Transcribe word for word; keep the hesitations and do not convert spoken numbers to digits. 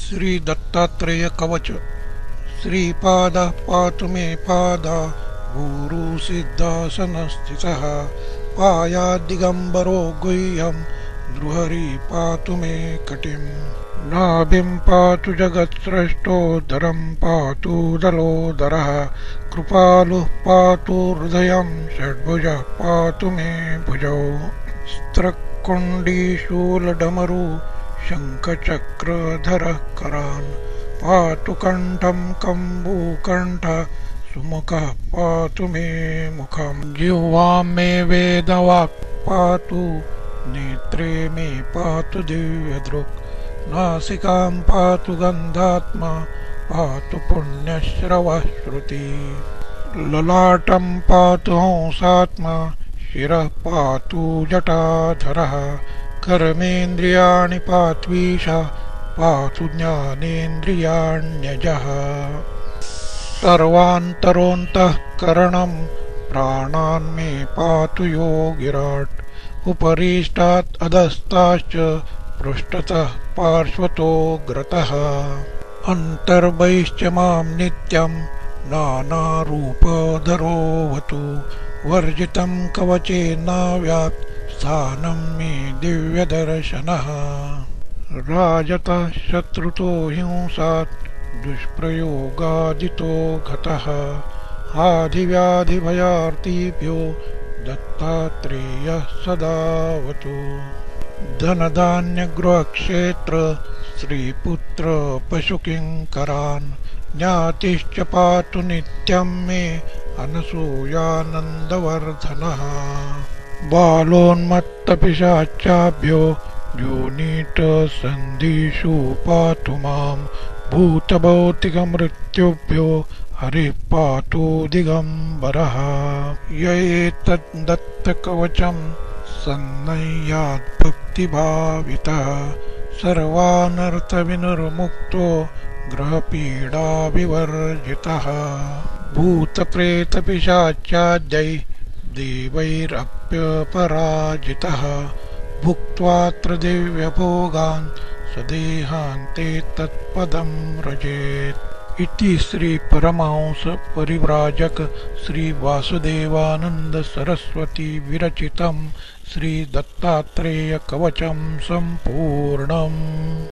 श्री दत्तात्रेय कवच। श्रीपादः पातु मे पादा गुरु सिद्धासनस्थितः। पायाद्दिगम्बरो गुह्यं नृहरि पातु मे कटिं। नाभिं पातु जगत्स्रष्टो दरं पातु दलोदरः। कृपालुः पातु हृदयं षड्भुजः पातु मे भुजौ। स्त्रकुण्डीशूलडमरु शङ्खचक्रधरः करान्। पातु कण्ठं कम्बूकण्ठः सुमुखः पातु मे मुखम्। जिह्वां मे वेदवाक् पातु नेत्रे मे पातु दिव्यदृक्। नासिकां पातु गन्धात्मा पातु पुण्यश्रवः श्रुति। ललाटं पातु हंसात्मा शिरः पातु जटाधरः। कर्मेन्द्रियाणि पात्वीशः पातु ज्ञानेन्द्रियाण्यजः। सर्वान्तरोऽन्तःकरणं प्राणान् मे पातु योगिराट्। उपरिष्टात् अधस्ताश्च पृष्ठतः पार्श्वतोऽग्रतः। अन्तर्बहिश्च मां नित्यं नानारूपधरोऽवतु। वर्जितं कवचेनाव्यात् स्थानं मे दिव्यदर्शनः। राजतः शत्रुतो हिंसात् दुष्प्रयोगादितो गतः। आधिव्याधिभयार्तिभ्यो दत्तात्रेयः सदावतु। धनधान्यगृहक्षेत्र श्रीपुत्र पशुकिङ्करान्। ज्ञातिश्च पातु नित्यं मे अनसूयानन्दवर्धनः। बालोन्मत्तपिशाचाभ्यो योनितसन्धिषु पातु मां। भूतभौतिकमृत्युभ्यो हरिः पातु दिगम्बरः। य एतद्दत्तकवचं सन्नह्याद्भक्तिभावितः। सर्वानर्थविनिर्मुक्तो ग्रहपीडाविवर्जितः। भूतप्रेतपिशाचाद्यैः देवैरप्यपराजितः। भुक्त्वात्र दिव्यभोगान् सदेहान्ते तत्पदं व्रजेत्। इति श्री परमहंस परिव्राजक श्री वासुदेवानंद सरस्वती विरचितं श्री दत्तात्रेय कवचं सम्पूर्णम्।